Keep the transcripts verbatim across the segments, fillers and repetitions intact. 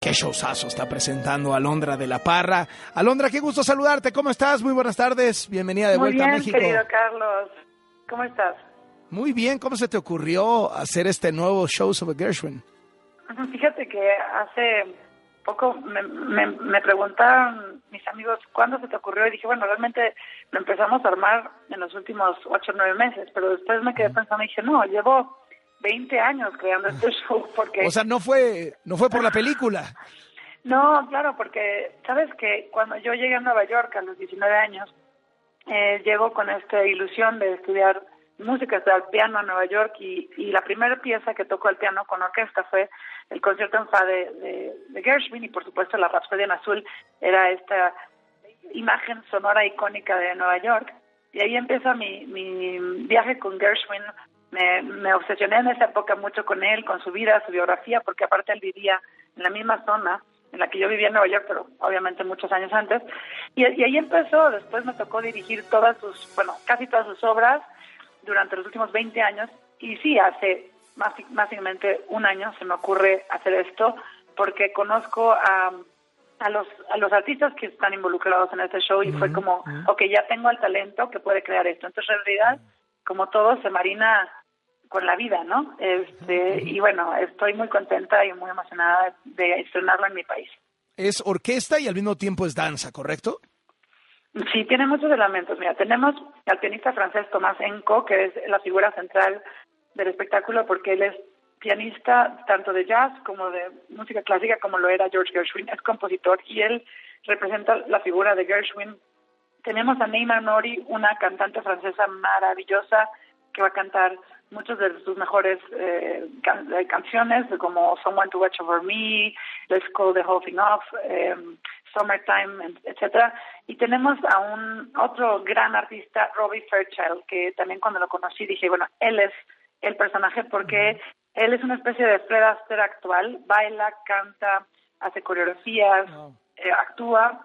Qué showzazo está presentando Alondra de la Parra. Alondra, qué gusto saludarte. ¿Cómo estás? Muy buenas tardes. Bienvenida de Muy vuelta bien, a México. querido Carlos. ¿Cómo estás? Muy bien. ¿Cómo se te ocurrió hacer este nuevo Shows of Gershwin? Fíjate que hace poco me, me, me preguntaron mis amigos cuándo se te ocurrió y dije, bueno, realmente lo empezamos a armar en los últimos ocho o nueve meses, pero después me quedé pensando y dije, no, llevo veinte años creando este show porque... O sea, no fue no fue por la película. No, claro, porque sabes que cuando yo llegué a Nueva York a los diecinueve años, eh, llego con esta ilusión de estudiar música, estudiar piano en Nueva York y, y la primera pieza que tocó el piano con orquesta fue el concierto en fa de, de, de Gershwin y por supuesto la Rapsodia en Azul era esta imagen sonora icónica de Nueva York y ahí empieza mi, mi viaje con Gershwin. Me, me obsesioné en esa época mucho con él, con su vida, su biografía, porque aparte él vivía en la misma zona en la que yo vivía en Nueva York, pero obviamente muchos años antes. Y, y ahí empezó, después me tocó dirigir todas sus, bueno, casi todas sus obras durante los últimos veinte años. Y sí, hace más, básicamente un año se me ocurre hacer esto, porque conozco a, a, los, a los artistas que están involucrados en este show y fue como, ok, ya tengo el talento que puede crear esto. Entonces, en realidad, como todo, se marina con la vida, ¿no? Este, y bueno, estoy muy contenta y muy emocionada de estrenarlo en mi país. Es orquesta y al mismo tiempo es danza, ¿correcto? Sí, tiene muchos elementos. Mira, tenemos al pianista francés Thomas Enco, que es la figura central del espectáculo porque él es pianista tanto de jazz como de música clásica, como lo era George Gershwin, es compositor y él representa la figura de Gershwin. Tenemos a Neymar Nori, una cantante francesa maravillosa que va a cantar muchas de sus mejores eh, can- canciones, como Someone to Watch Over Me, Let's Call the Whole Thing Off, eh, Summertime, etcétera. Y tenemos a un otro gran artista, Robbie Fairchild, que también cuando lo conocí dije, bueno, él es el personaje porque él es una especie de Fred Astaire actual, baila, canta, hace coreografías, wow. eh, actúa.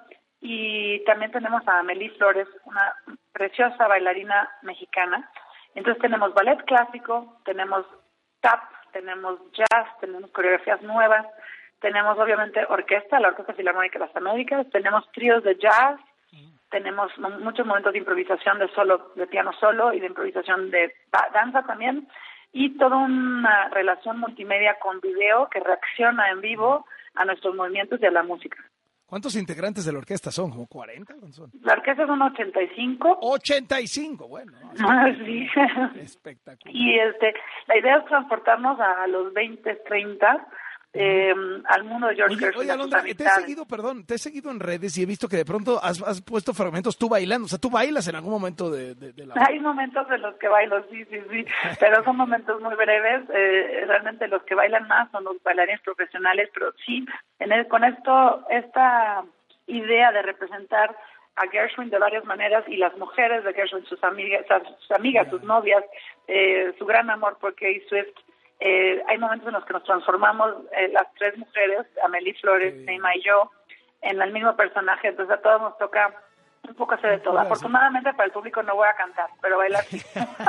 Y también tenemos a Amélie Flores, una preciosa bailarina mexicana. Entonces tenemos ballet clásico, tenemos tap, tenemos jazz, tenemos coreografías nuevas, tenemos obviamente orquesta, la Orquesta Filarmónica de las Américas, tenemos tríos de jazz, tenemos muchos momentos de improvisación de solo, de piano solo y de improvisación de danza también, y toda una relación multimedia con video que reacciona en vivo a nuestros movimientos y a la música. ¿Cuántos integrantes de la orquesta son? ¿Como cuarenta? Son? La orquesta son ochenta y cinco. ochenta y cinco, bueno. Ah, sí. Espectacular. Y este, la idea es transportarnos a los veinte, treinta, eh, al mundo de George Gershwin. Oye, Alondra, te he seguido, perdón, te he seguido en redes y he visto que de pronto has, has puesto fragmentos tú bailando. O sea, ¿tú bailas en algún momento de, de, de la... Hay momentos en los que bailo, sí, sí, sí, pero son momentos muy breves. Eh, realmente los que bailan más son los bailarines profesionales, pero sí, en el, con esto, esta idea de representar a Gershwin de varias maneras y las mujeres de Gershwin, sus amigas, sus, amigas, sus novias, eh, su gran amor por Kay Swift. Eh, hay momentos en los que nos transformamos eh, las tres mujeres, Amélie Flores, sí. Neymar y yo, en el mismo personaje. Entonces a todos nos toca un poco hacer de todo. Afortunadamente para el público no voy a cantar, pero bailar sí.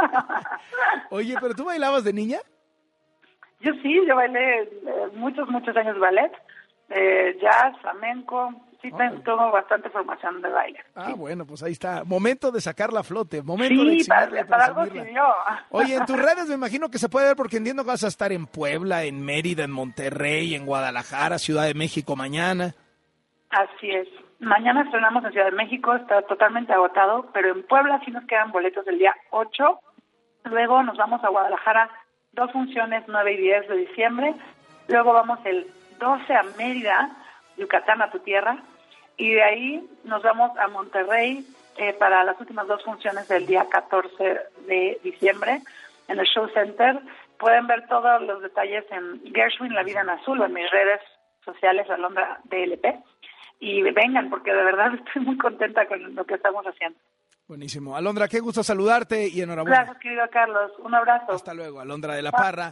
Oye, ¿pero tú bailabas de niña? Yo sí, yo bailé eh, muchos, muchos años ballet, eh, jazz, flamenco. Sí, oh. tengo bastante formación de baile. Ah, sí. Bueno, pues ahí está. Momento de sacarla a flote, momento sí, de exhibirla. para, para algo sirvió. Oye, en tus redes me imagino que se puede ver porque entiendo que vas a estar en Puebla, en Mérida, en Monterrey, en Guadalajara, Ciudad de México mañana. Así es. Mañana estrenamos en Ciudad de México, está totalmente agotado, pero en Puebla sí nos quedan boletos el día ocho. Luego nos vamos a Guadalajara, dos funciones, nueve y diez de diciembre. Luego vamos el doce a Mérida, Yucatán, a tu tierra, y de ahí nos vamos a Monterrey eh, para las últimas dos funciones del día catorce de diciembre en el Show Center. Pueden ver todos los detalles en Gershwin, La Vida en Azul, o en mis redes sociales, Alondra D L P, y vengan, porque de verdad estoy muy contenta con lo que estamos haciendo. Buenísimo. Alondra, qué gusto saludarte y enhorabuena. Gracias, querido Carlos. Un abrazo. Hasta luego, Alondra de la Parra.